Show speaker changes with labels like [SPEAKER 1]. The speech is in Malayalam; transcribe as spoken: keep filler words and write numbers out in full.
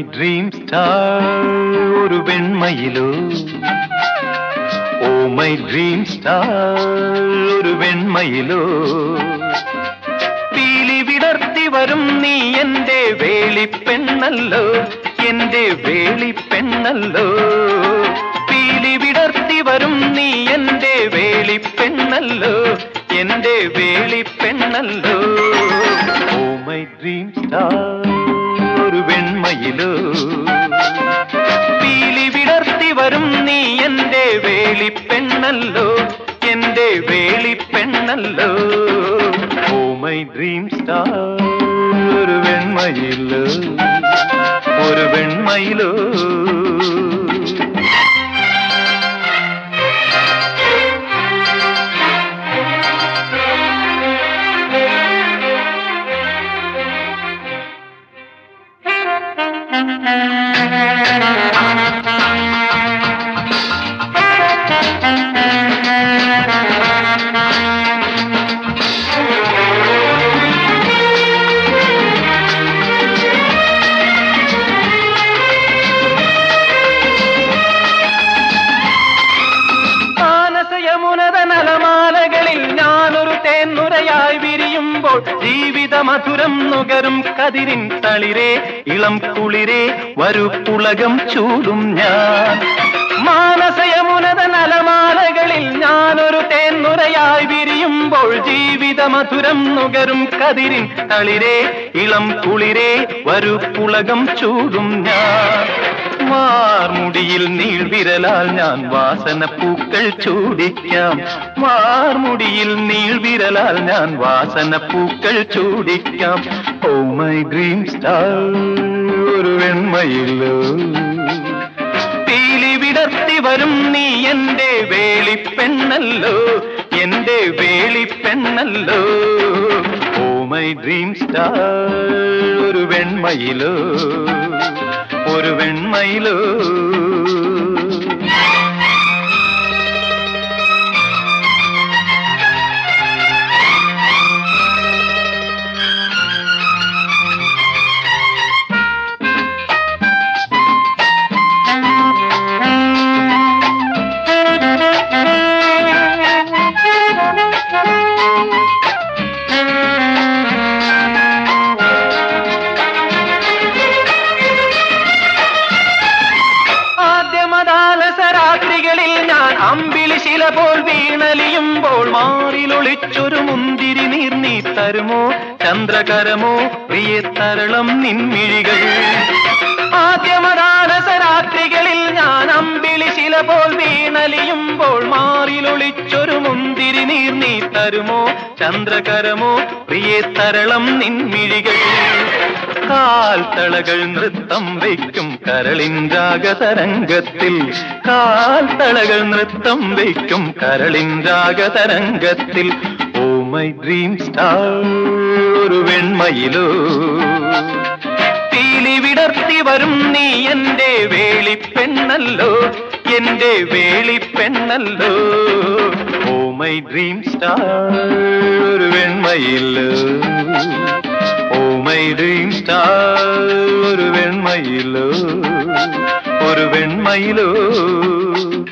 [SPEAKER 1] ഡ്രീം സ്റ്റാർ ഒരു വെണ്മയിലോ ഓ മൈ ഡ്രീം സ്റ്റാർ ഒരു വെണ്മയിലോ പീലി വിടർത്തി വരും നീ എന്റെ വേളിപ്പെണ്ണല്ലോ എന്റെ വേളിപ്പെണ്ണല്ലോ പീലി വിടർത്തി വരും നീ എന്റെ വേളിപ്പെണ്ണല്ലോ എന്റെ വേളിപ്പെണ്ണല്ലോ ഓ മൈ ഡ്രീം സ്റ്റാർ ഒരു വെണ്മയിലോ പീലി വിടർത്തി വരും നീ എന്റെ വേളിപ്പെണ്ണല്ലോ എന്റെ വേളിപ്പെണ്ണല്ലോ ഓ മൈ ഡ്രീം സ്റ്റാർ ഒരു വെണ്മയിലോ ഒരു വെണ്മയിലോ നലമാലകളിൽ ഞാനൊരു തേന്നുരയായി വിരിയുമ്പോൾ ജീവിത മധുരം നുകരും കതിരിൻ തളിരേ ഇളം കുളിരേ വരു പുളകം ചൂടും ഞാൻ മാനസയമുനത നലമാലകളിൽ ഞാനൊരു തേന്നുരയായി വിരിയുമ്പോൾ ജീവിത മധുരം നുകരും കതിരിൻ തളിരേ ഇളം കുളിരേ വരു പുളകം ചൂടും ഞാൻ മാർമുടിയിൽ നീൾവിരലാൽ ഞാൻ വാസന പൂക്കൾ ചൂടിക്കാം മാർമുടിയിൽ നീൾവിരലാൽ ഞാൻ വാസന പൂക്കൾ ചൂടിക്കാം ഓ മൈ ഡ്രീം സ്റ്റാർ ഒരു വെണ്മയിലോ പീലി വിടർത്തി വരും നീ എന്റെ വേളിപ്പെണ്ണല്ലോ എന്റെ വേളിപ്പെണ്ണല്ലോ ഓ മൈ ഡ്രീം സ്റ്റാർ ഒരു വെണ്മയിലോ ഒരു വെണ്മയിലോ രാത്രികളിൽ ഞാൻ അമ്പിളി ശില പോൽ വീണലിയുമ്പോൾ മാറിലൊളിച്ചൊരു മുന്തിരി നീർ നീ തരുമോ ചന്ദ്രകരമോ പ്രിയ തരളം നിൻമിഴികൾ ആദ്യമദാനസ രാത്രികളിൽ ഞാൻ അമ്പിളി ശില പോൽ വീണലിയുമ്പോൾ മാറിലൊളിച്ചൊരു മുന്തിരി നീർ നീ തരുമോ ചന്ദ്രകരമോ പ്രിയ തരളം നിൻമിഴികൾ കാൽത്തളകൾ നൃത്തം വയ്ക്കും കരളിൻ രാഗതരംഗത്തിൽ കാൽത്തളകൾ നൃത്തം വയ്ക്കും കരളിൻ രാഗതരംഗത്തിൽ ഓ മൈ ഡ്രീം സ്റ്റാർ ഒരു വെണ്മയിലോ പീലി വിടർത്തി വരും നീ എന്റെ വേളിപ്പെണ്ണല്ലോ എന്റെ വേളിപ്പെണ്ണല്ലോ ഓ മൈ ഡ്രീം സ്റ്റാർ ഒരു വെണ്മയിലോ ഓ മൈ ഡ്രീം സ്റ്റാർ ഒരു വെണ്മയിലോ ഒരു വെണ്മയിലോ